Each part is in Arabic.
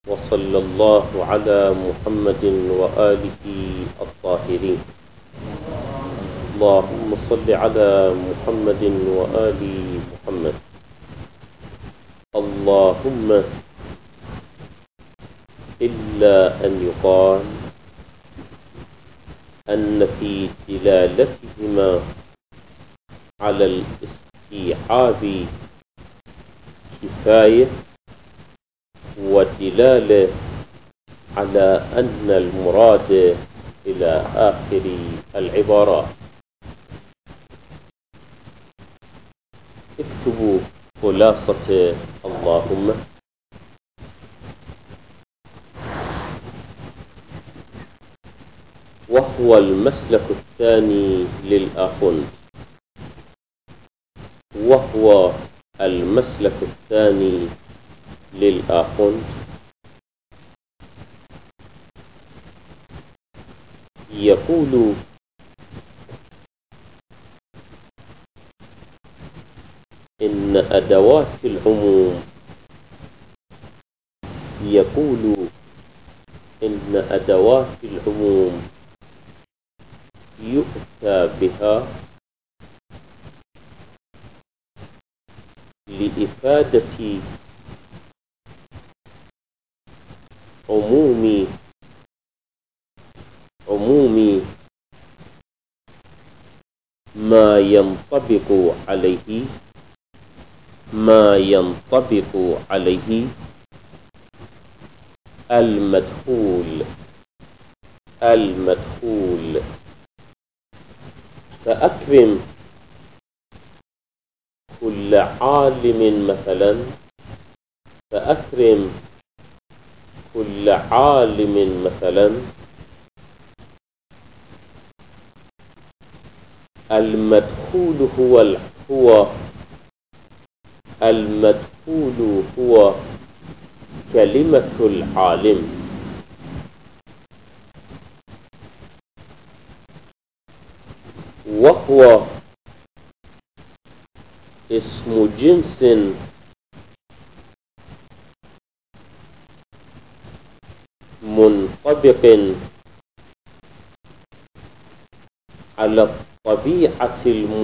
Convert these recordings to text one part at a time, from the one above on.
وصلى الله على محمد وآله الطاهرين. اللهم صل على محمد وآل محمد. اللهم إلا أن يقال أن في دلالتهما على الاستيعاب كفاية، ودلالة على أن المراد إلى آخر العبارات. اكتبوا خلاصة اللهم. وهو المسلك الثاني للآخوند. وهو المسلك الثاني للآخوند يقول: إن أدوات العموم يؤتى بها لإفادة عموم ما ينطبق عليه المدخول. فأكرم كل عالم مثلا المدخول هو كلمة العالم. وهو اسم جنس منطبق على الطبيعة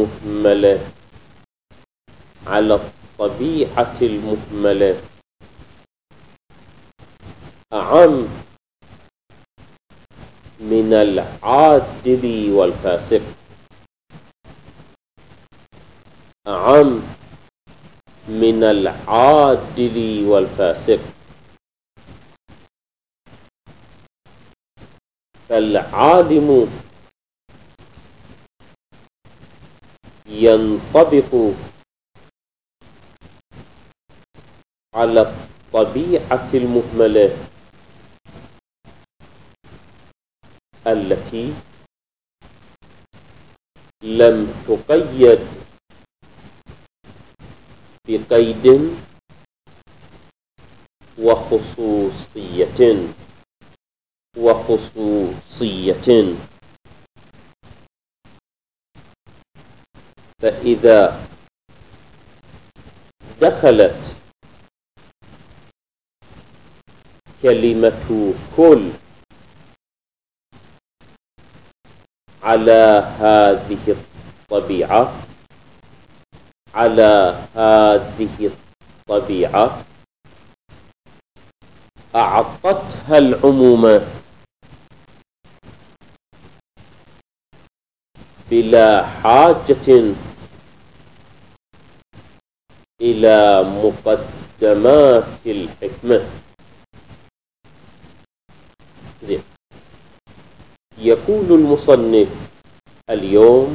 المهملة أعم من العادل والفاسق. فالعالم ينطبق على الطبيعة المهملة التي لم تقيد بقيد وخصوصية. فإذا دخلت كلمة كل على هذه الطبيعة أعطتها العموم بلا حاجة إلى مقدمات الحكمة. يقول المصنف: اليوم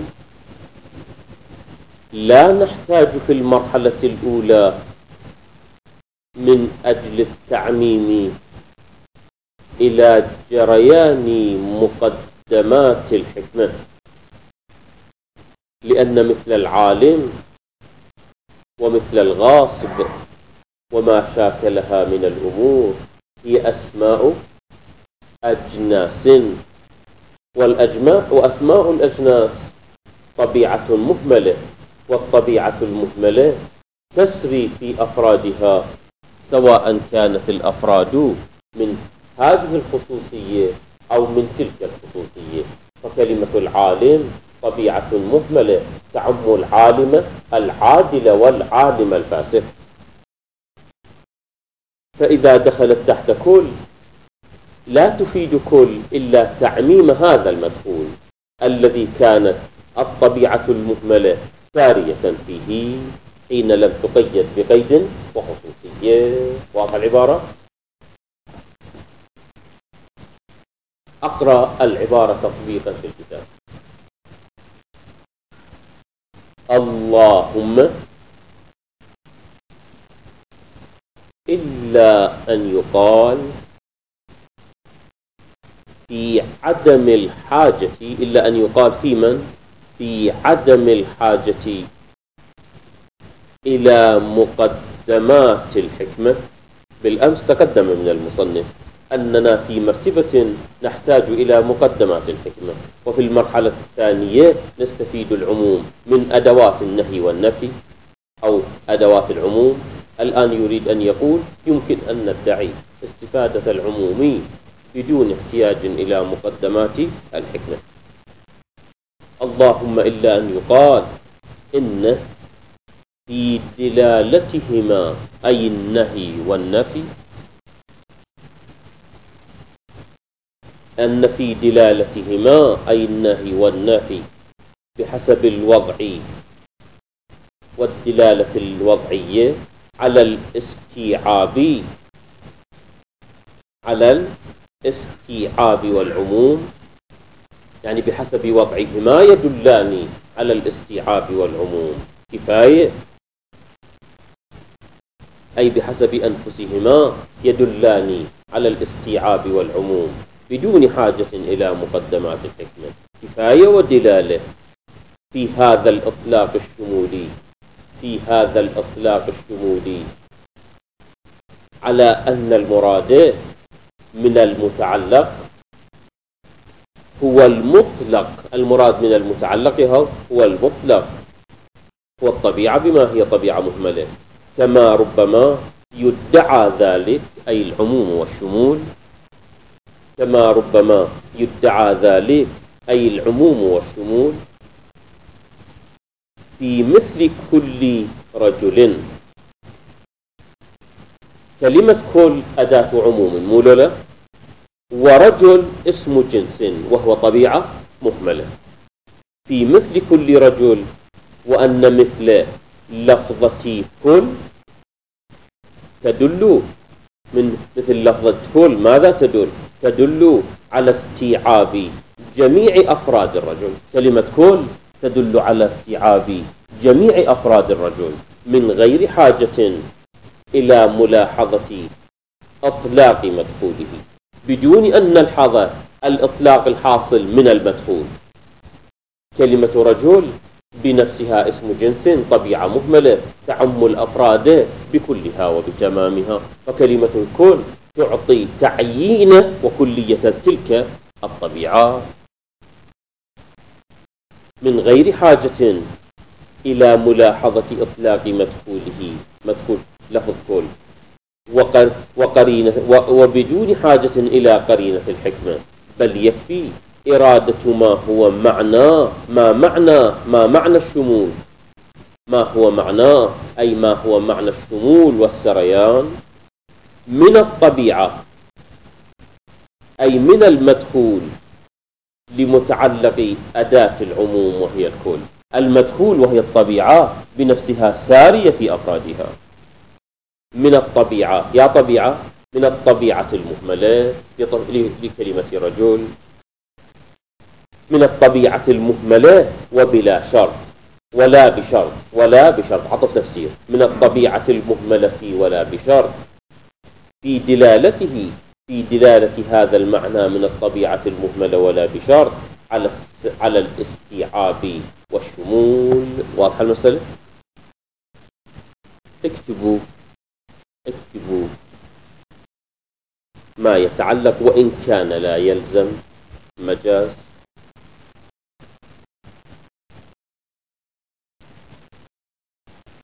لا نحتاج في المرحلة الأولى من أجل التعميم إلى جريان مقدمات الحكمة، لأن مثل العالم ومثل الغاصب وما شاكلها من الأمور هي أسماء أجناس، وأسماء الأجناس طبيعة مهملة، والطبيعة المهملة تسري في أفرادها، سواء كانت الأفراد من هذه الخصوصية أو من تلك الخصوصية. فكلمة العالم طبيعة مهملة تعم العالم العادل والعالم الفاسق، فإذا دخلت تحت كل لا تفيد كل إلا تعميم هذا المدخول الذي كانت الطبيعة المهملة سارية فيه حين لم تقيد بقيد وخصوصية. واضح العبارة؟ أقرأ العبارة تطبيقا في الكتاب. اللهم إلا أن يقال في عدم الحاجة، إلا أن يقال في من؟ في عدم الحاجة إلى مقدمات الحكمة. بالأمس تقدم من المصنف أننا في مرتبة نحتاج إلى مقدمات الحكمة، وفي المرحلة الثانية نستفيد العموم من أدوات النهي والنفي أو أدوات العموم. الآن يريد أن يقول يمكن أن ندعي استفادة العموم بدون احتياج إلى مقدمات الحكمة. اللهم إلا أن يقال إن في دلالتهما أي النهي والنفي، أن في دلالتهما أي النهي والنفي بحسب الوضع والدلالة الوضعية على الاستيعاب والعموم، يعني بحسب وضعهما يدلان على الاستيعاب والعموم كفاية، أي بحسب أنفسهما يدلان على الاستيعاب والعموم بدون حاجة إلى مقدمات الحكمة كفاية ودلالة في هذا الإطلاق الشمولي على أن المراد من المتعلق هو المطلق. المراد من المتعلق هو المطلق، هو الطبيعة بما هي طبيعة مهملة، كما ربما يدعى ذلك أي العموم والشمول، كما ربما يدعى ذلك أي العموم والشمول في مثل كل رجل. كلمة كل أداة عموم مولولة، ورجل اسم جنس وهو طبيعة مهملة. في مثل كل رجل، وأن مثل لفظة كل تدل من مثل لفظة كل ماذا تدل؟ تدل على استيعاب جميع أفراد الرجل. كلمة كل تدل على استيعاب جميع أفراد الرجل من غير حاجة إلى ملاحظة إطلاق مدخوله، بدون أن نلحظ الإطلاق الحاصل من المدخول. كلمة رجل بنفسها اسم جنس طبيعة مهملة تعم الأفراد بكلها وبتمامها، فكلمة الكل تعطي تعيين وكلية تلك الطبيعة من غير حاجة إلى ملاحظة إطلاق مدخول لفظ كل وقرينة، وبدون حاجة إلى قرينة الحكمة، بل يكفي إرادة ما هو معنى الشمول، ما هو معناه أي ما هو معنى الشمول والسريان من الطبيعة، أي من المدخول لمتعلق أداة العموم وهي الكل. المدخول وهي الطبيعة بنفسها سارية في أفرادها من الطبيعة، يا طبيعة من الطبيعة المهملة لكلمة رجل، من الطبيعة المهملة وبلا شرط ولا بشرط عطف تفسير، من الطبيعة المهملة ولا بشرط في دلالة هذا المعنى من الطبيعة المهملة ولا بشرط على الاستيعاب والشمول. واضح المسألة؟ اكتبوا ما يتعلق وإن كان لا يلزم مجاز.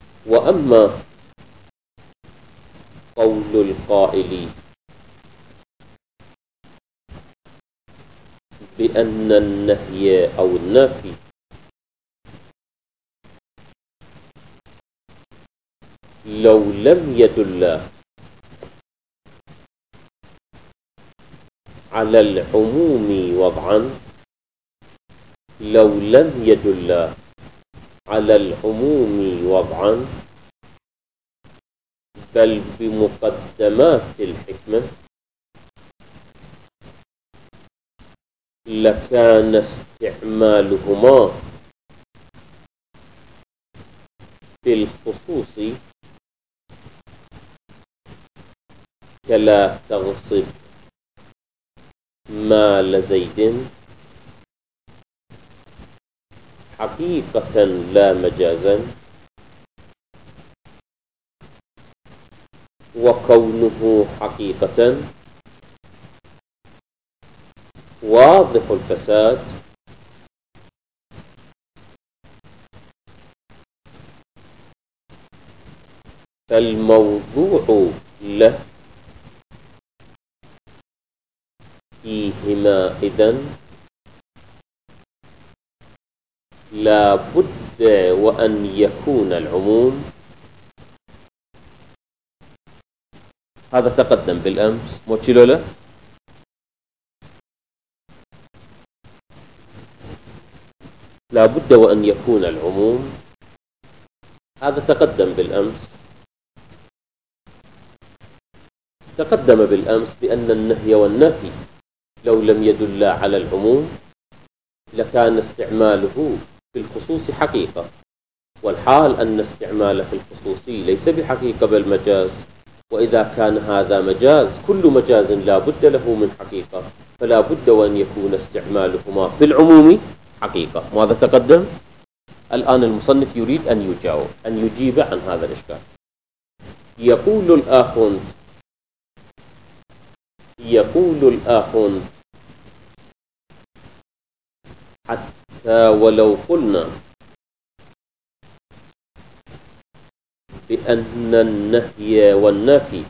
وأما قول القائل بأن النهي أو النافي لو لم يدل على العموم وضعا، لو لم يدل على العموم وضعا بل بمقدمات الحكمة، لكان استعمالهما في الخصوص كلا تغصب مال زيد حقيقة لا مجازا، وكونه حقيقة واضح الفساد، فالموضوع له فيهما إذن لا بد وأن يكون العموم. هذا تقدم بالأمس موتشيلو له. لا بد وأن يكون العموم، هذا تقدم بالأمس. تقدم بالأمس بأن النهي والنفي لو لم يدل على العموم لكان استعماله في الخصوص حقيقة، والحال أن استعماله في الخصوص ليس بحقيقة بل مجاز، وإذا كان هذا مجاز كل مجاز لا بد له من حقيقة، فلا بد وأن يكون استعمالهما في العموم حقيقة. ماذا تقدم؟ الآن المصنف يريد أن يجيب عن هذا الإشكال. يقول الآخر حتى ولو قلنا بأن النهي والنفي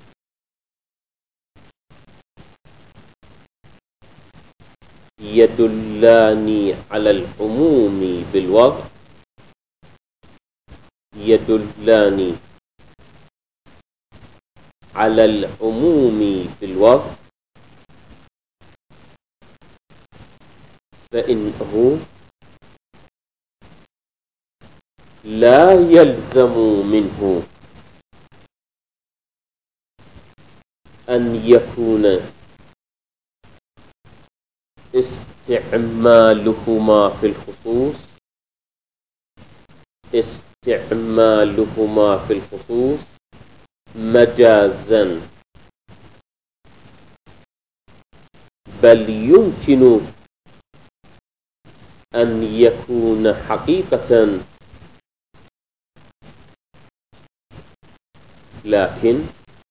يدلان على العموم بالوضع، يدلان على العموم بالوضع، فإنه لا يلزم منه أن يكون استعمالهما في الخصوص مجازا، بل يمكن أن يكون حقيقة، لكن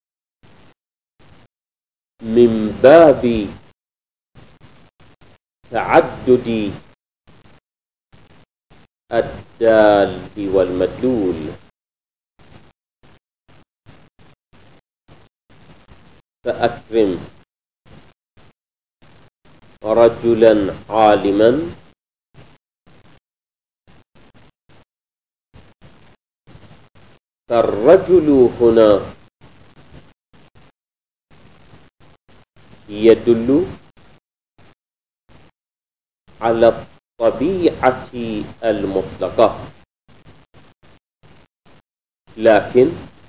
من باب تعدد الدال والمدلول. فأكرم رجلا عالما فالرجل هنا يدل على الطبيعة المطلقة، لكن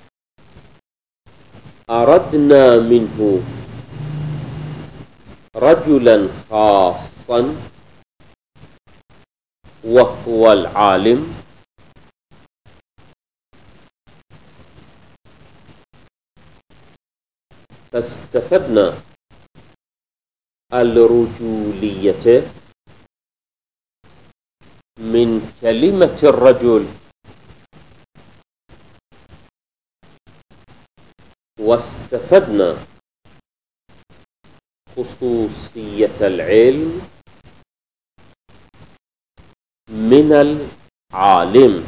أردنا منه رجلا خاصا وهو العالم، فاستفدنا الرجولية من كلمة الرجل، واستفدنا خصوصية العلم من العالم.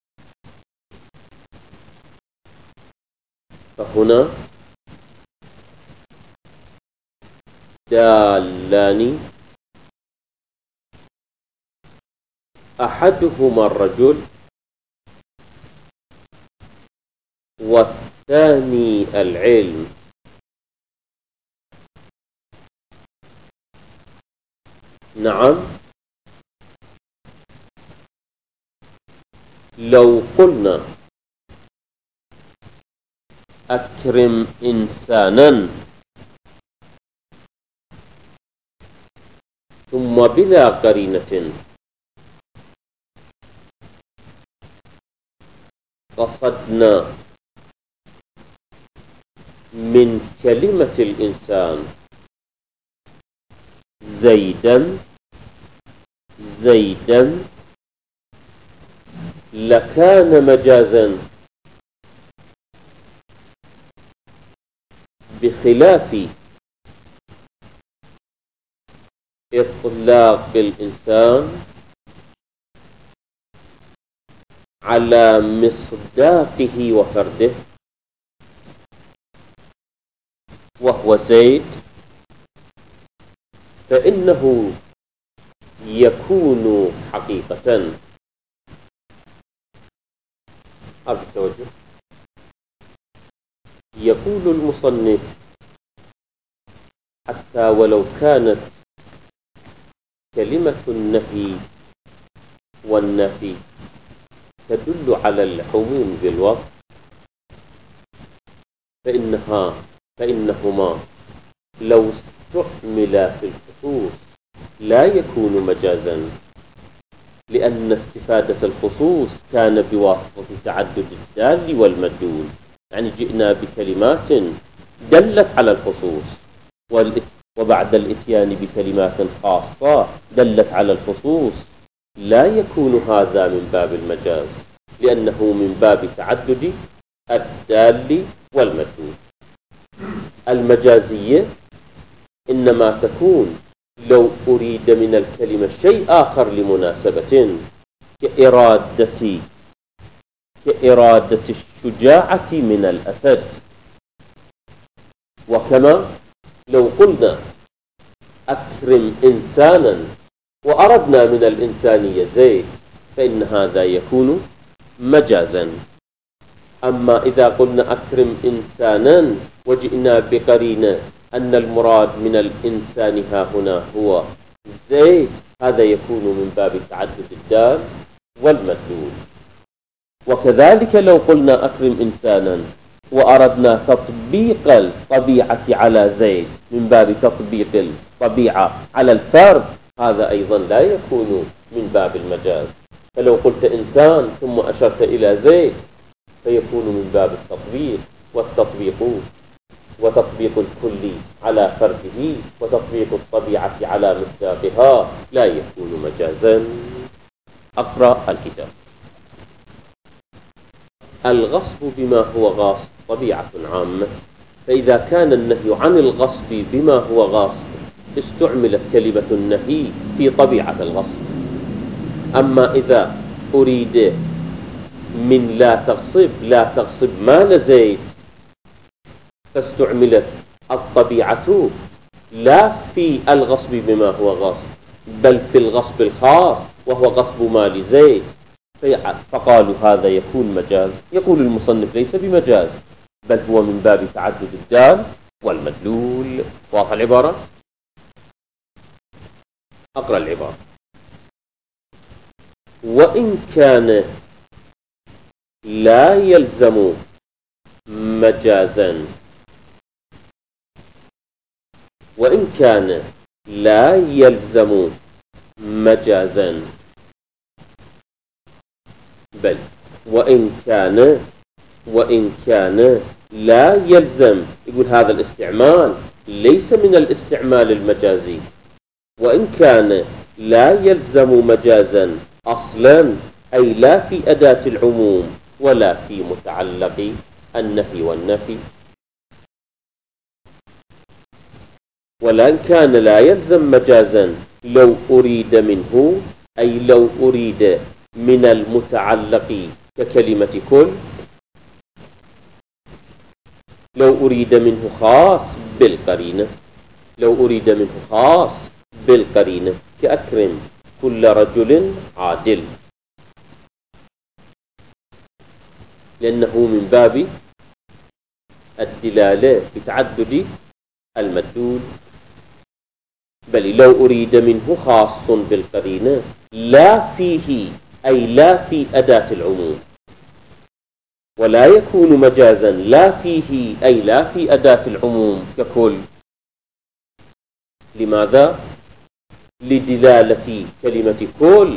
فهنا دالان أحدهما الرجل والثاني العلم. نعم، لو قلنا أكرم إنسانا ثم بلا قرينة قصدنا من كلمة الإنسان زيدا لكان مجازا، بخلاف إطلاق الإنسان على مصداقه وفرده وهو زيد، فإنه يكون حقيقة. هذا التوجه. يقول المصنف: حتى ولو كانت كلمة النهي والنفي تدل على العموم بالوصف، فإنهما لو استعملا في الخصوص لا يكون مجازا، لأن استفادة الخصوص كان بواسطة تعدد الدال والمدلول. يعني جئنا بكلمات دلت على الخصوص، وبعد الإتيان بكلمات خاصة دلت على الخصوص لا يكون هذا من باب المجاز، لأنه من باب تعدد الدال والمدلول. المجازية إنما تكون لو أريد من الكلمة شيء آخر لمناسبة، كإرادة الشجاعة من الأسد. وكما لو قلنا أكرم إنسانا وأردنا من الإنسانية زيد، فإن هذا يكون مجازا. أما إذا قلنا أكرم إنسانا وجئنا بقرينة أن المراد من الإنسان ها هنا هو زيد، هذا يكون من باب تعدد الدال والمدلول. وكذلك لو قلنا أكرم إنسانا وأردنا تطبيق الطبيعة على زيد من باب تطبيق الطبيعة على الفرد، هذا أيضا لا يكون من باب المجاز. فلو قلت إنسان ثم أشرت إلى زيد فيكون من باب التطبيق، وتطبيق الكل على فرده وتطبيق الطبيعة على مصداقها لا يكون مجازا. أقرأ الكتاب. الغصب بما هو غاصب طبيعة عامة، فإذا كان النهي عن الغصب بما هو غاصب استعملت كلمة النهي في طبيعة الغصب. أما إذا أريد من لا تغصب مال زيد فاستعملت الطبيعة لا في الغصب بما هو غاصب بل في الغصب الخاص وهو غصب مال زيد، فقالوا هذا يكون مجاز. يقول المصنف: ليس بمجاز، بل هو من باب تعدد الدال والمدلول. واضح العبارة؟ أقرأ العبارة: وإن كان لا يلزم مجازا، وإن كان لا يلزم مجازا، بل وإن كان لا يلزم، يقول هذا الاستعمال ليس من الاستعمال المجازي. وإن كان لا يلزم مجازا أصلا، أي لا في أداة العموم ولا في متعلق النفي والنفي. ولأن كان لا يلزم مجازا لو أريد منه، أي لو أريد من المتعلق ككلمة كل، لو أريد منه خاص بالقرينة، كأكرم كل رجل عادل، لأنه من باب الدلالة بتعدد المدلول. بل لو أريد منه خاص بالقرينة لا فيه، أي لا في أداة العموم، ولا يكون مجازا لا فيه، أي لا في أداة العموم ككل. لماذا؟ لدلالة كلمة كل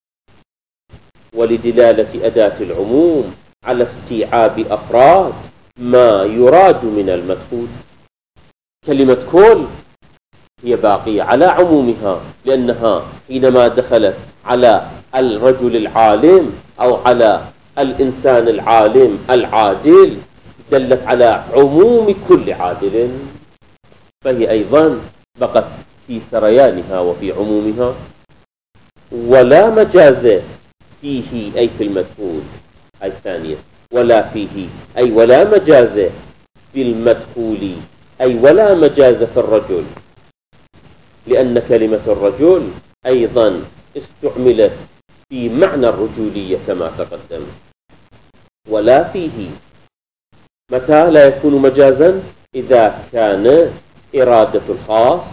ولدلالة أداة العموم على استيعاب أفراد ما يراد من المدخول. كلمة كل هي باقية على عمومها، لأنها حينما دخلت على الرجل العالم أو على الإنسان العالم العادل دلت على عموم كل عادل، فهي أيضا بقت في سريانها وفي عمومها. ولا مجاز فيه، أي في المدخول، أي الثانية، ولا فيه أي ولا مجاز في المدخول، أي ولا مجاز في الرجل، لأن كلمة الرجل أيضا استعملت في معنى الرجولية كما تقدم. ولا فيه متى لا يكون مجازا؟ إذا كان إرادة الخاص،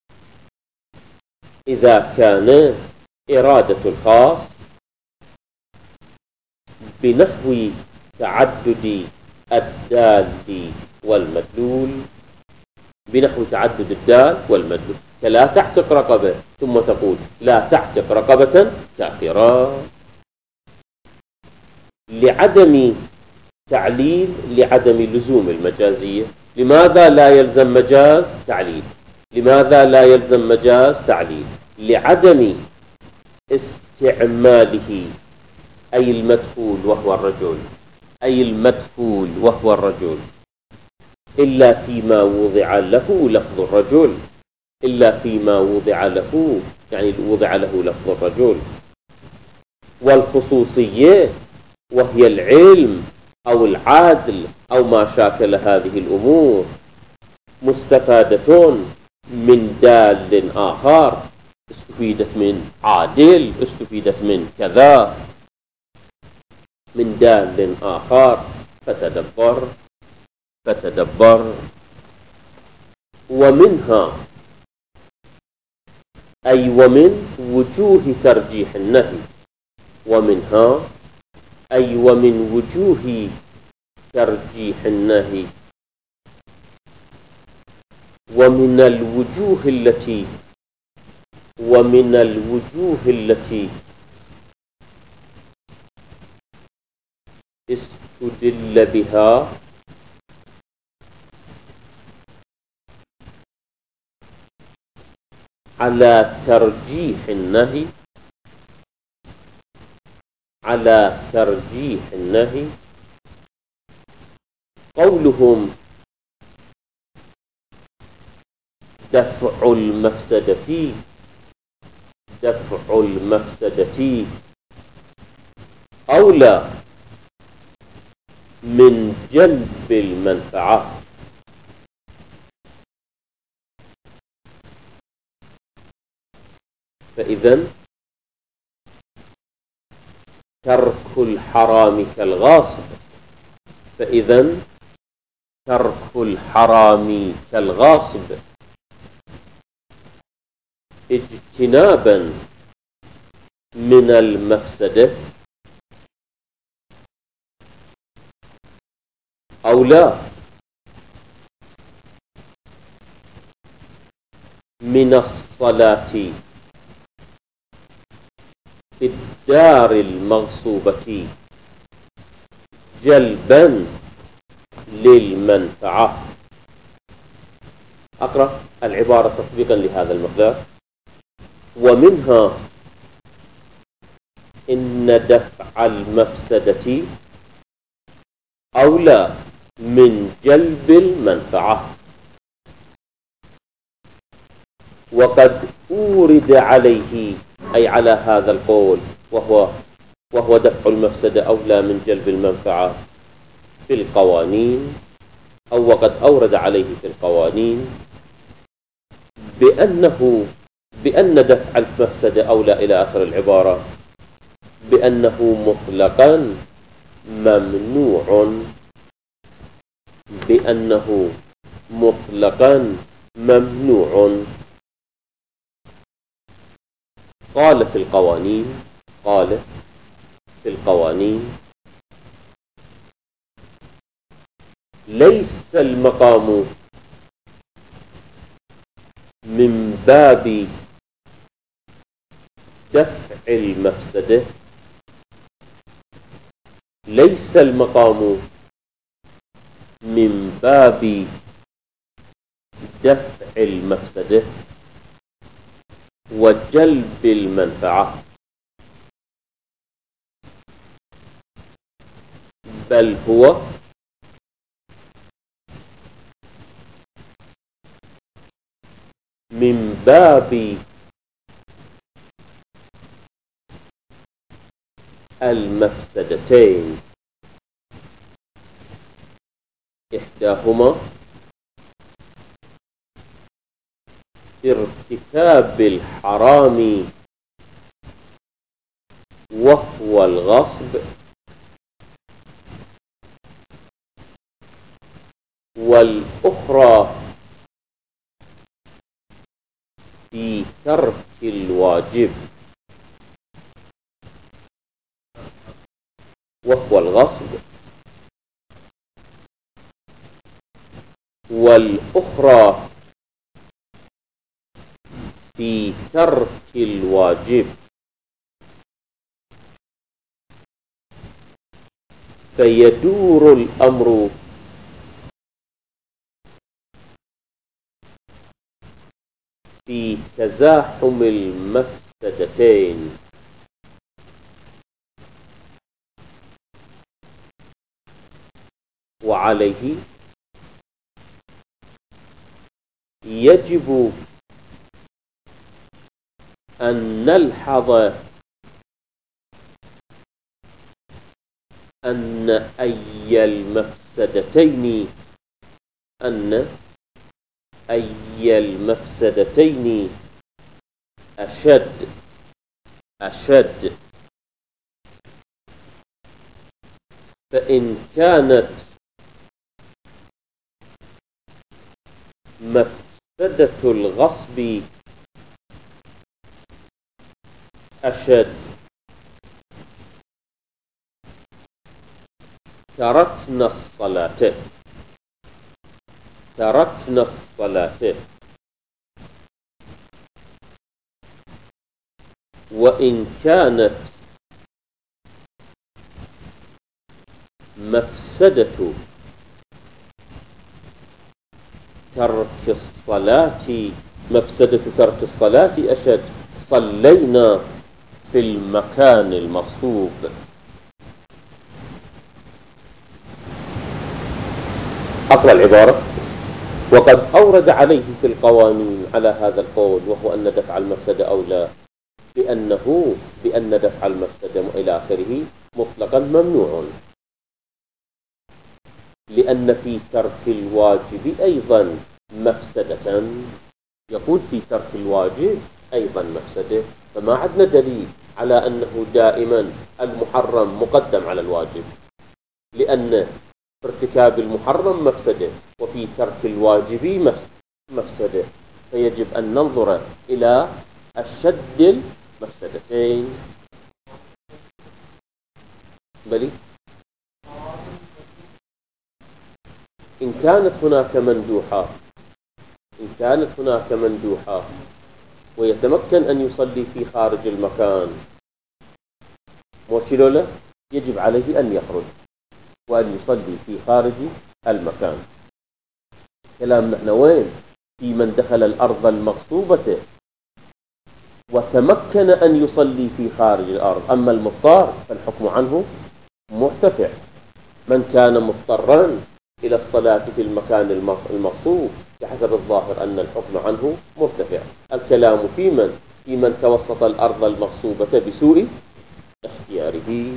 إذا كان إرادة الخاص بنحو تعدد الدال والمدلول، بنحو تعدد الدال والمدلول، كلا تعتق رقبة ثم تقول لا تعتق رقبة كافرة، لعدم تعليل، لعدم لزوم المجازية. لماذا لا يلزم مجاز تعليل؟ لماذا لا يلزم مجاز تعليل؟ لعدم استعماله، أي المدخول وهو الرجل، أي المدخول وهو الرجل، إلا فيما وضع له لفظ الرجل، إلا فيما وضع له، يعني وضع له لفظ الرجل. والخصوصية وهي العلم أو العدل أو ما شاكل هذه الأمور مستفادة من دال آخر، استفيدت من عادل، استفيدت من كذا، من دال آخر، فتدبر. ومنها أي ومن وجوه ترجيح النهي، ومنها أي ومن وجوه ترجيح النهي، ومن الوجوه التي استدل بها على ترجيح النهي، على ترجيح النهي قولهم دفع المفسدة أولى من جلب المنفعة. فإذا ترك الحرام كالغاصب، فإذا ترك الحرام كالغاصب اجتنابا من المفسدة أولى من الصلاة في الدار المغصوبة جلبا للمنفعة. أقرأ العبارة تطبيقا لهذا المقدار. ومنها إن دفع المفسدة أولى من جلب المنفعة. وقد أورد عليه، أي على هذا القول، وهو دفع المفسدة أولى من جلب المنفعة في القوانين، أو وقد أورد عليه في القوانين بأنه بأن دفع المفسدة أولى إلى آخر العبارة، بأنه مطلقا ممنوع، بأنه مطلقا ممنوع. قال في القوانين ليس المقام من باب دفع المفسدة، ليس المقام من باب دفع المفسدة وجلب المنفعة، بل هو من باب المفسدتين، إحداهما ارتكاب الحرام وهو الغصب، والأخرى في ترك الواجب وهو الغصب، والأخرى في ترك الواجب. فيدور الأمر في تزاحم المفسدتين، وعليه يجب أن نلحظ أن أي المفسدتين أشد، فإن كانت مفسدة الغصب أشد تركنا الصلاة، وإن كانت مفسدة ترك الصلاة أشد صلينا في المكان المغصوب. أقرأ العبارة: وقد أورد عليه في القوانين على هذا القول، وهو أن دفع المفسدة أولى، بأن دفع المفسدة إلى آخره مطلقا ممنوع، لأن في ترك الواجب أيضا مفسدة، يقول في ترك الواجب أيضا مفسدة، فما عندنا دليل على أنه دائما المحرم مقدم على الواجب، لأن في ارتكاب المحرم مفسدة وفي ترك الواجب مفسدة، فيجب أن ننظر إلى أشد المفسدتين. بل إن كانت هناك مندوحة ويتمكن أن يصلي في خارج المكان موشلولة، يجب عليه أن يخرج وأن يصلي في خارج المكان. كلام نحن وين؟ في من دخل الأرض المغصوبة وتمكن أن يصلي في خارج الأرض، أما المضطر فالحكم عنه مرتفع. من كان مضطرا إلى الصلاة في المكان المغصوب بحسب الظاهر أن الحكم عنه مرتفع. الكلام في من توسط الأرض المغصوبة بسوء اختياره.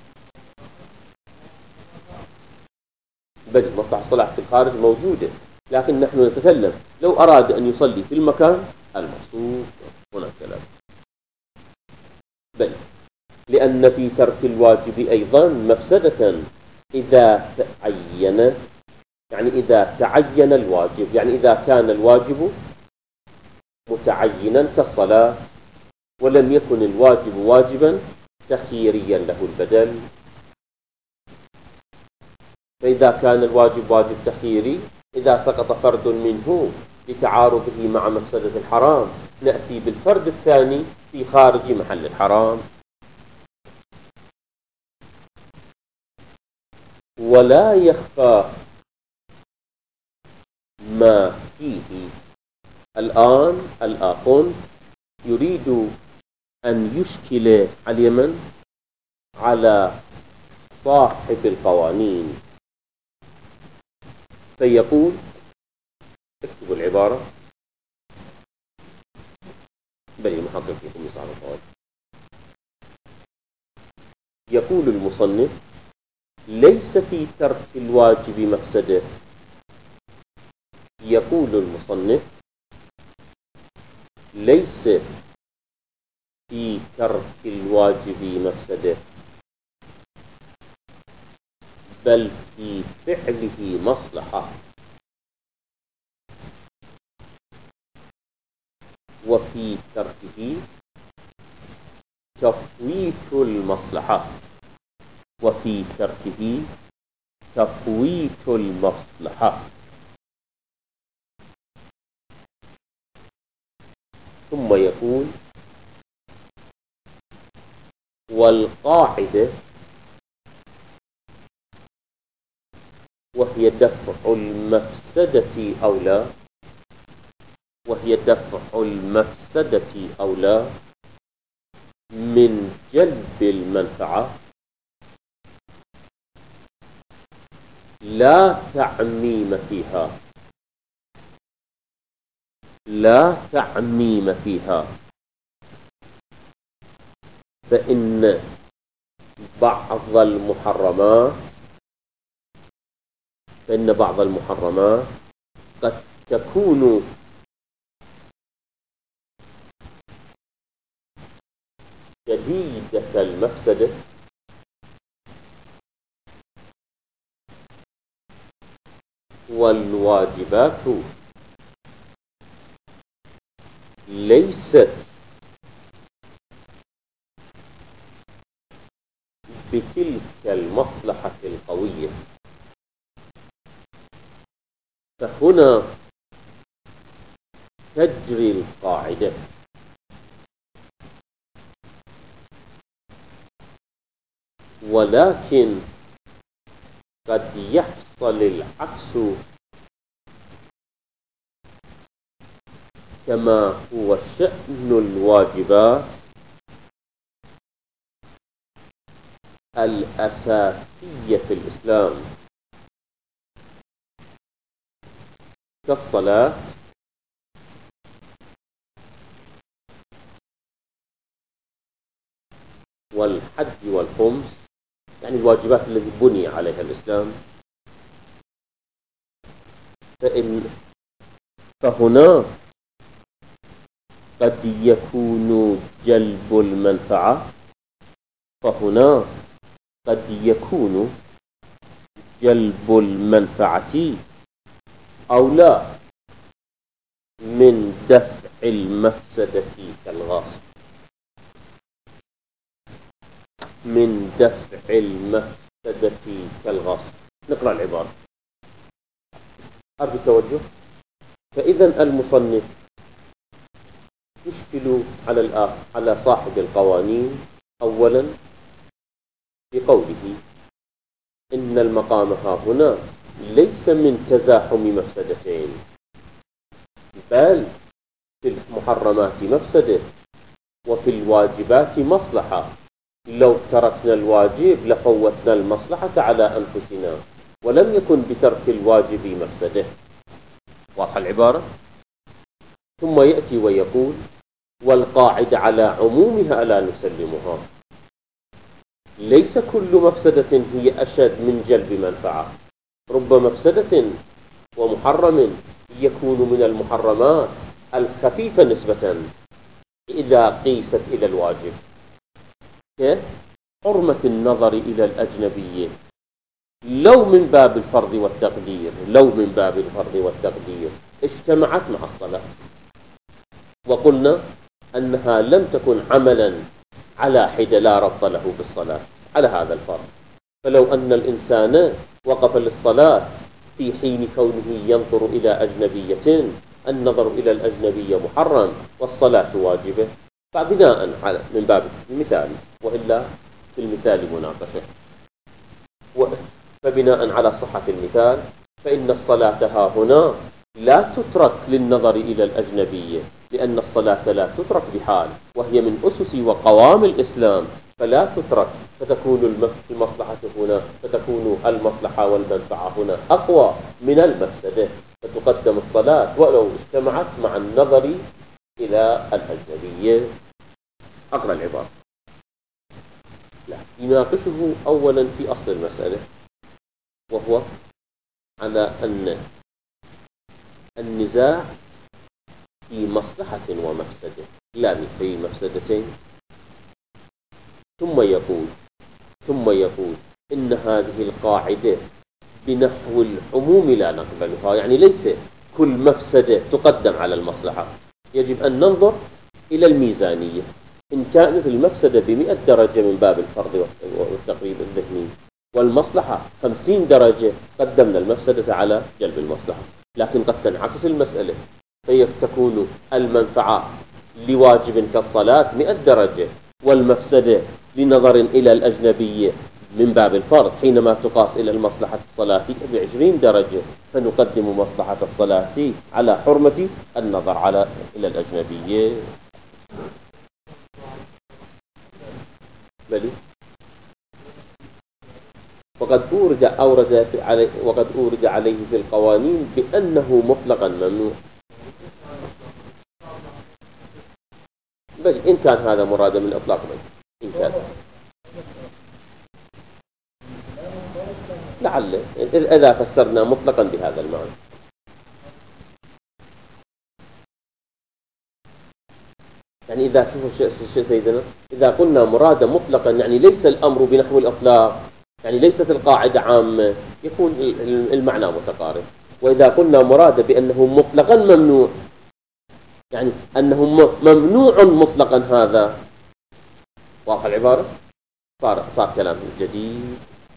بل مصلحة الصلاة في الخارج موجودة، لكن نحن نتكلم لو أراد أن يصلي في المكان المقصود هنا كلام. بل لأن في ترك الواجب أيضا مفسدة إذا تعين، يعني إذا تعين الواجب، يعني إذا كان الواجب متعينا كالصلاة ولم يكن الواجب واجبا تخييريا له البدل. فإذا كان الواجب واجب تخييري، إذا سقط فرد منه لتعارضه مع مفسدة الحرام نأتي بالفرد الثاني في خارج محل الحرام. ولا يخفى ما فيه الآن الآخر يريد أن يشكل علما على صاحب القوانين، فيقول، اكتبوا العبارة بل المحقق فيكم يصعب القواعد. يقول المصنف: ليس في ترك الواجب مفسدة. يقول المصنف: ليس في ترك الواجب مفسدة، بل في فعله مصلحة، وفي تركه تفويت المصلحة، وفي تركه تفويت المصلحة. ثم يقول: والقاعدة وهي دفع المفسدة أولى، وهي دفع المفسدة أولى من جلب المنفعة، لا تعميم فيها، لا تعميم فيها. فإن بعض المحرمات قد تكون شديدة المفسدة والواجبات ليست بتلك المصلحة القوية. فهنا تجري القاعدة. ولكن قد يحصل العكس كما هو شأن الواجبات الأساسية في الإسلام كالصلاة والحج والخمس، يعني الواجبات التي بني عليها الإسلام. فهنا قد يكون جلب المنفعة، فهنا قد يكون جلب المنفعة أولى من دفع المفسدة كالغاصب، من دفع المفسدة كالغاصب. نقرأ العبارة أرجو التوجه. فإذا المصنف يشكل على صاحب القوانين أولا بقوله إن المقام ها هنا ليس من تزاحم مفسدتين، بل في المحرمات مفسدة وفي الواجبات مصلحة. لو تركنا الواجب لفوتنا المصلحة على أنفسنا، ولم يكن بترك الواجب مفسدة. واضح العبارة؟ ثم يأتي ويقول: والقاعدة على عمومها لا نسلمها. ليس كل مفسدة هي أشد من جلب منفعة. رب مفسدة ومحرم يكون من المحرمات الخفيفة نسبة إذا قيست إلى الواجب، كحرمة النظر إلى الأجنبية لو من باب الفرض والتقدير اجتمعت مع الصلاة، وقلنا أنها لم تكن عملا على حدة لا ربط له بالصلاة على هذا الفرض. فلو أن الإنسان وقف للصلاة في حين كونه ينظر إلى أجنبية، النظر إلى الأجنبية محرم والصلاة واجبة، فبناء على من باب المثال، وإلا في المثال مناقشة، فبناء على صحة المثال فإن الصلاة ها هنا لا تترك للنظر إلى الأجنبية، لأن الصلاة لا تترك بحال، وهي من أسس وقوام الإسلام، فلا تترك، فتكون المصلحة هنا، فتكون المصلحة والمنفعة هنا أقوى من المفسدة، فتقدم الصلاة ولو اجتمعت مع النظر إلى الأجنبية. أقرأ العبارة. لا، يناقشه أولا في أصل المسألة، وهو على أن النزاع في مصلحة ومفسدة لا في مفسدتين، ثم يقول إن هذه القاعدة بنحو العموم لا نقبلها، يعني ليس كل مفسدة تقدم على المصلحة، يجب أن ننظر إلى الميزانية. إن كانت المفسدة ب100 درجة من باب الفرض والتقريب الذهني، والمصلحة 50 درجة، قدمنا المفسدة على جلب المصلحة. لكن قد تنعكس المسألة، فيتكون المنفعة لواجب كالصلاة 100 درجة، والمفسدة لنظر إلى الأجنبية من باب الفرض حينما تقاس إلى المصلحة الصلاة ب20 درجة، فنقدم مصلحة الصلاة على حرمة النظر إلى الأجنبية. بلي وقد أورد عليه في القوانين بأنه مطلقا ممنوع. بل إن كان هذا مرادا من الإطلاق، إن كان لعل إذا فسرنا مطلقا بهذا المعنى، يعني إذا شوفوا سيدنا، إذا قلنا مرادا مطلقا يعني ليس الأمر بنحو الإطلاق، يعني ليست القاعدة عامة، يكون المعنى متقارب. وإذا قلنا مرادا بأنه مطلقا ممنوع، يعني أنه ممنوع مطلقا، هذا واضح العبارة، صار كلام جديد.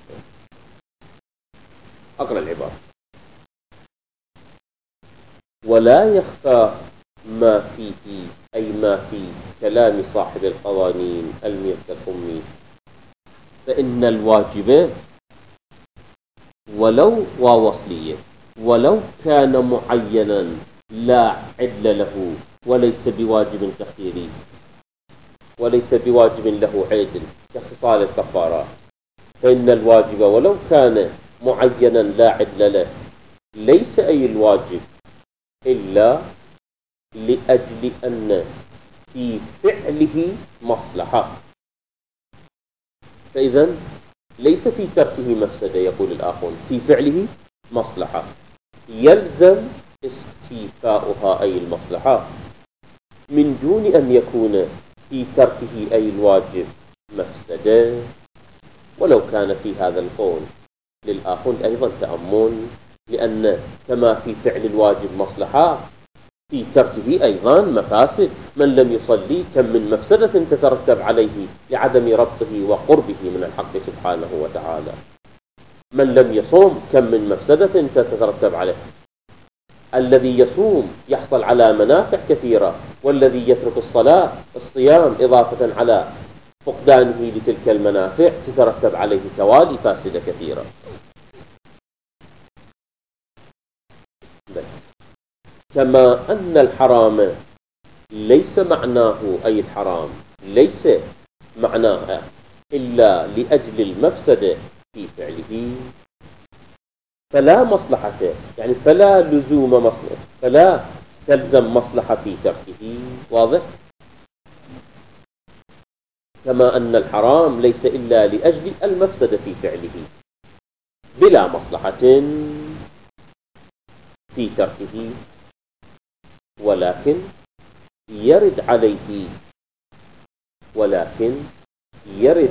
أقرأ العبارة. ولا يخفى ما فيه، أي ما في كلام صاحب القوانين الميرزا الأمي، فإن الواجب ولو كان معينا لا عدل له، وليس بواجب تخييري، وليس بواجب له عدل كخصال الكفارات، فإن الواجب ولو كان معينا لا عدل له، ليس أي الواجب إلا لأجل أن في فعله مصلحة، فإذا ليس في تركه مفسدة. يقول الآخرون في فعله مصلحة، يلزم استيفاؤها أي المصلحة، من دون أن يكون في تركه أي الواجب مفسدة. ولو كان في هذا القول للآخرون أيضا تأمل، لأن كما في فعل الواجب مصلحة، في تركه أيضا مفاسد. من لم يصلي كم من مفسدة تترتب عليه لعدم ربطه وقربه من الحق سبحانه وتعالى. من لم يصوم كم من مفسدة تترتب عليه. الذي يصوم يحصل على منافع كثيرة، والذي يترك الصيام إضافة على فقدانه لتلك المنافع تترتب عليه توالي فاسدة كثيرة. كما أن الحرام ليس معناه، أي الحرام ليس معناه إلا لأجل المفسدة في فعله، فلا مصلحة، يعني فلا لزوم مصلحة، فلا تلزم مصلحة في تركه. واضح؟ كما أن الحرام ليس إلا لأجل المفسدة في فعله بلا مصلحة في تركه، ولكن يرد عليه، ولكن يرد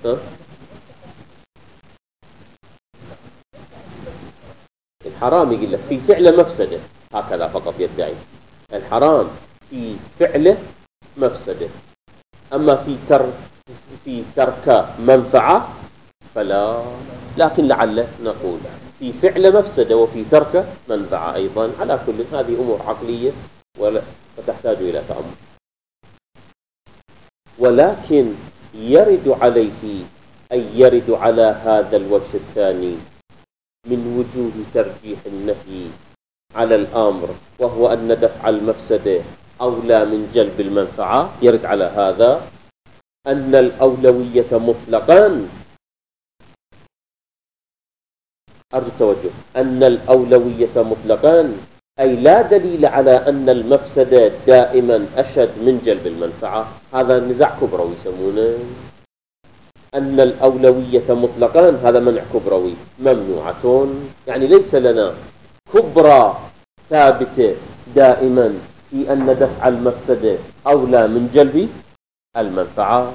الحرام يقول لك في فعله مفسدة، هكذا فقط يدعي الحرام في فعله مفسدة، أما في ترك منفعة فلا. لكن لعل نقول في فعل مفسدة وفي ترك منفعة أيضا. على كل هذه أمور عقلية وتحتاج إلى تأمل. ولكن يرد عليه، أي يرد على هذا الوجه الثاني من وجوه ترجيح النهي على الأمر، وهو أن دفع المفسدة أولى من جلب المنفعة. يرد على هذا أن الأولوية مطلقا، أرجو التوجه، أن الأولوية مطلقا أي لا دليل على أن المفسدة دائما أشد من جلب المنفعة. هذا نزاع كبروي يسمونه. أن الأولوية مطلقا هذا منع كبروي، ممنوعة، يعني ليس لنا كبرى ثابتة دائما في أن دفع المفسدة أولى من جلب المنفعة،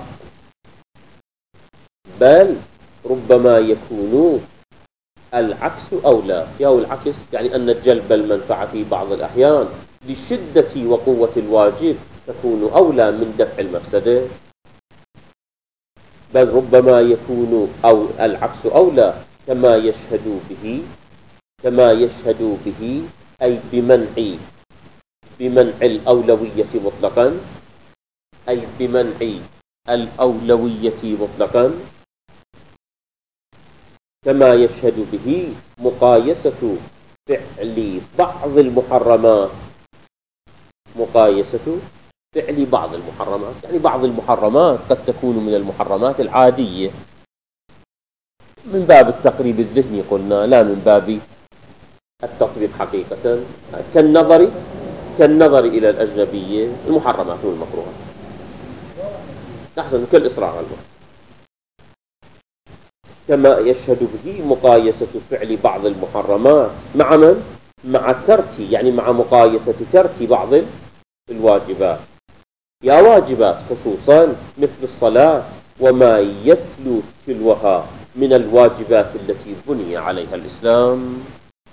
بل ربما يكون العكس أولى. أو العكس يعني أن جلب المنفعة في بعض الأحيان لشدة وقوة الواجب تكون أولى من دفع المفسدة، بل ربما يكون أو العكس أولى كما يشهد به أي بمنع الأولوية مطلقا، أي بمنع الأولوية مطلقا، كما يشهد به مقايسة فعل بعض المحرمات، مقايسة فعل بعض المحرمات، يعني بعض المحرمات قد تكون من المحرمات العادية من باب التقريب الذهني قلنا، لا من باب التطبيق حقيقة، كالنظر إلى الأجنبية، المحرمات والمكروهات، أحسن كالإصرار على المحرم. كما يشهد به مقايسة فعل بعض المحرمات مع من؟ مع ترك، يعني مع مقايسة ترك بعض الواجبات، يا واجبات خصوصا مثل الصلاة وما يتلو تلوها من الواجبات التي بني عليها الإسلام.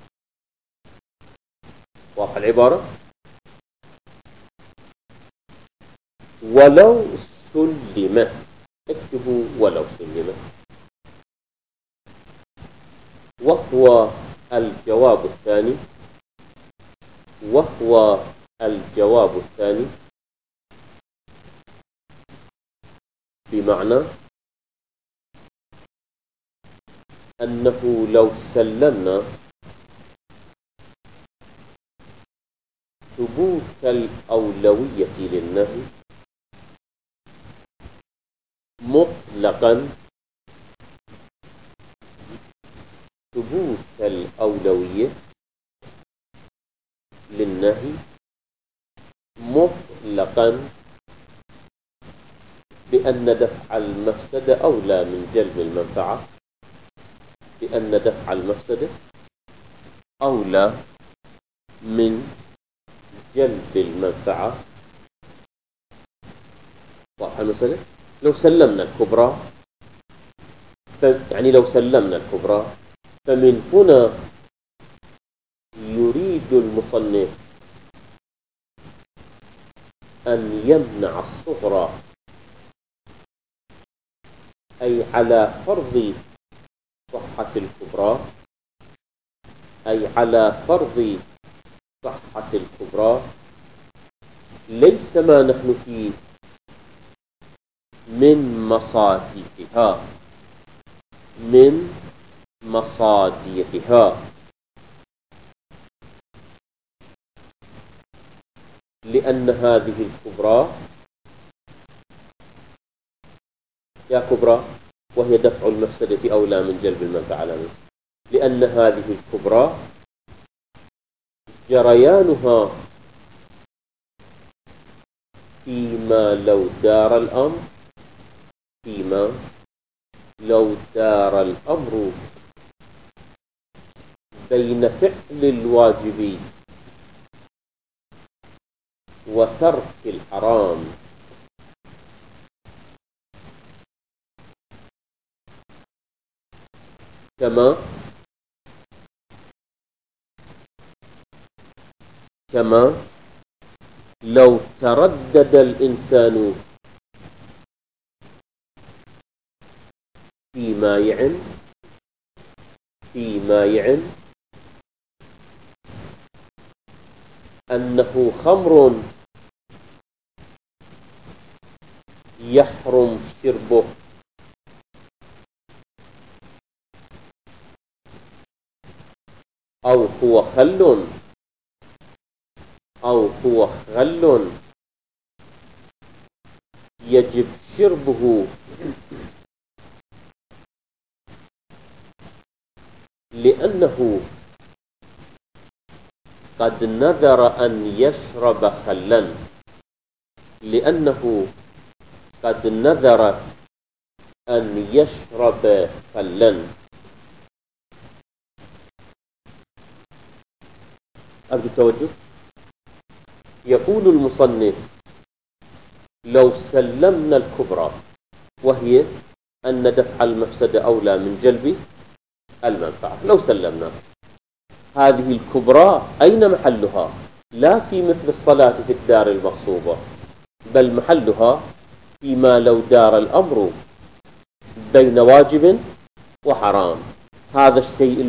واضح العبارة؟ ولو سلم، اكتبوا ولو سلم، وهو الجواب الثاني، بمعنى أنه لو سلمنا ثبوت الأولوية للنهي مطلقا، ثبوت الأولوية للنهي مطلقا بأن دفع المفسدة أولى من جلب المنفعة، بأن دفع المفسدة أولى من جلب المنفعة. واضح المسألة؟ لو سلمنا الكبرى، يعني لو سلمنا الكبرى، فمن هنا يريد المصنف أن يمنع الصغرى، أي على فرض صحة الكبرى، أي على فرض صحة الكبرى، ليس ما نحن فيه من مصادرها، لأن هذه الكبرى يا كبرى وهي دفع المفسدة أولى من جلب المنفعة، لأن هذه الكبرى جريانها فيما لو دار الأمر بين فعل الواجب وترك الحرام، كما لو تردد الإنسان في مايع أنه خمر يحرم شربه، أو هو خل يجب شربه لأنه قد نذر أن يشرب خلا، أرجو التوجه. يقول المصنف: لو سلمنا الكبرى، وهي أن دفع المفسدة أولى من جلب المنفعة، لو سلمنا هذه الكبرى، أين محلها؟ لا في مثل الصلاة في الدار المغصوبة، بل محلها فيما لو دار الأمر بين واجب وحرام. هذا الشيء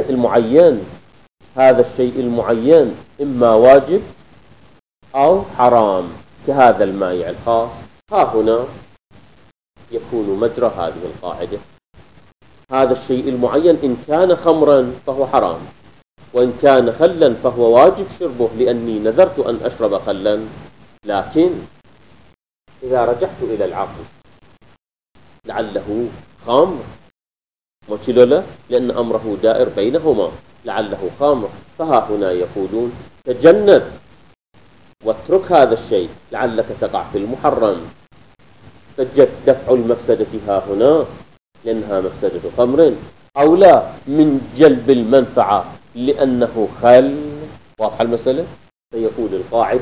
المعين إما واجب أو حرام، كهذا المائع الخاص. ها هنا يكون مجرى هذه القاعدة. هذا الشيء المعين إن كان خمرا فهو حرام، وإن كان خلا فهو واجب شربه لأني نذرت أن أشرب خلا. لكن إذا رجعت إلى العقل لعله خمر، وشلوله لأن أمره دائر بينهما، لعله خمر. فها هنا يقولون: تجنب واترك هذا الشيء لعلك تقع في المحرم. فدفع المفسدة ها هنا لأنها مفسدة خمر أولى من جلب المنفعة لأنه خل. واضح المسألة؟ فيقول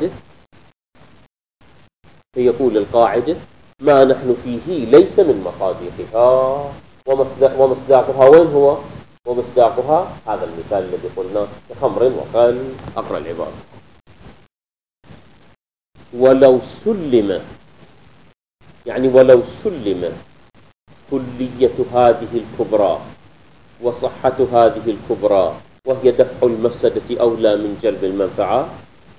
القاعدة: ما نحن فيه ليس من مصادقها، ومصداقها وين هو؟ ومصداقها هذا المثال الذي قلنا كخمر وخل. أقرأ العبارة: ولو سلم كلية هذه الكبرى وصحة هذه الكبرى، وهي دفع المفسدة أولى من جلب المنفعة،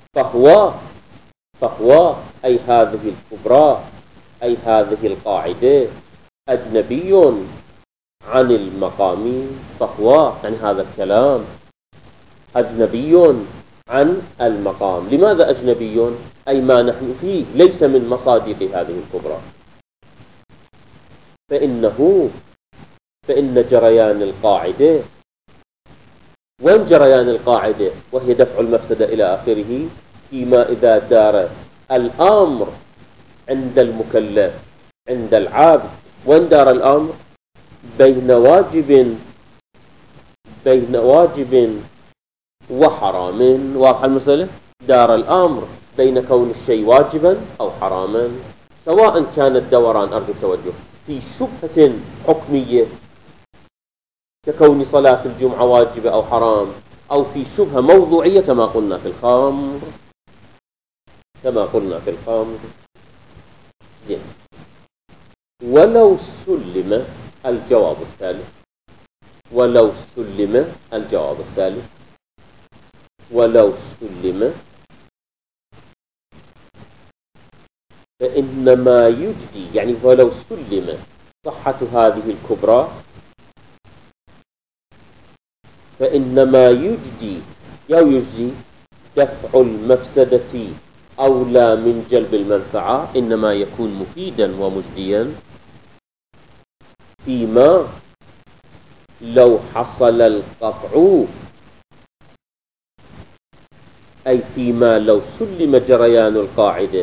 فهو أي هذه الكبرى، أي هذه القاعدة أجنبي عن المقام. فهو يعني هذا الكلام أجنبي عن المقام. لماذا أجنبي؟ أي ما نحن فيه ليس من مصادق هذه الكبرى. فإن جريان القاعدة، وين جريان القاعدة؟ وهي دفع المفسدة إلى آخره، فيما إذا دار الأمر عند المكلف عند العابد. وين دار الأمر؟ بين واجب وحرام. واضح المسألة؟ دار الأمر بين كون الشيء واجبا أو حراما، سواء كان الدوران، أرجو التوجه، في شبهة حكمية ككون صلاة الجمعة واجبة أو حرام، أو في شبهة موضوعية كما قلنا في الخمر. زين. ولو سلم الجواب الثالث، فإنما يجدي، يعني ولو سلم صحة هذه الكبرى، فإنما يجدي دفع المفسدة أولى من جلب المنفعة، إنما يكون مفيدا ومجديا فيما لو حصل القطع، أي فيما لو سلم جريان القاعدة،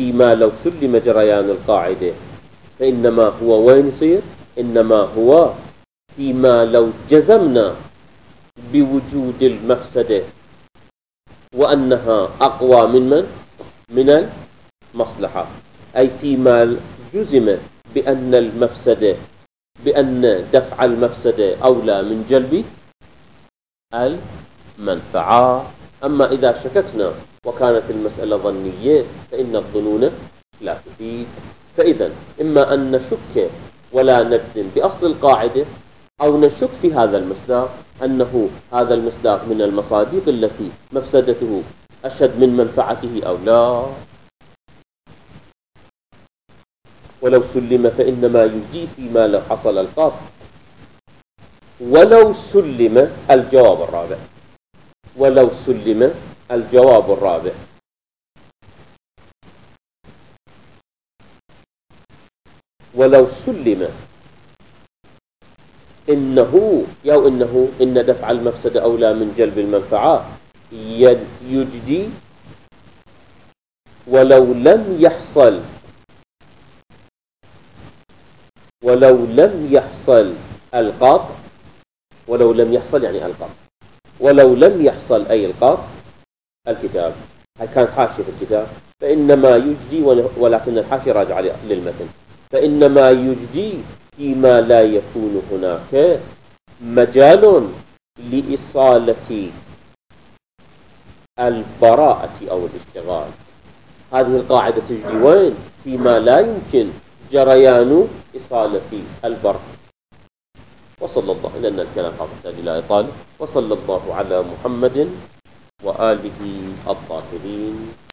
فإنما هو وين يصير؟ إنما هو فيما لو جزمنا بوجود المفسدة وأنها أقوى من المصلحة، أي فيما جزم بأن المفسدة بأن دفع المفسدة أولى من جلب المنفعة. أما إذا شككنا وكانت المسألة ظنية فإن الظنون لا تفيد. فإذا إما أن نشك ولا نجزم بأصل القاعدة، أو نشك في هذا المصداق أنه هذا المصداق من المصادق التي مفسدته أشد من منفعته أو لا. ولو سلم فإنما يجدي فيما لو حصل القاطع. ولو سلم الجواب الرابع، ولو سلم الجواب الرابع ولو سلم إن دفع المفسدة أولى من جلب المنفعة يجدي ولو لم يحصل القاطع. ولو لم يحصل يعني القاطع، ولو لم يحصل أي القاطع الكتاب، هاي كانت حاشية في الكتاب، فإنما يجدي، ولكن الحاشية راجعة للمتن، فإنما يجدي فيما لا يكون هناك مجال لإصالة البراءة أو الاشتغال. هذه القاعدة تجدي وين؟ فيما لا يمكن جريان إصالة البراءة. وصلى الله، لأن الكلام حاضر إلى إطالة. وصلى الله على محمد وآله الطاهرين.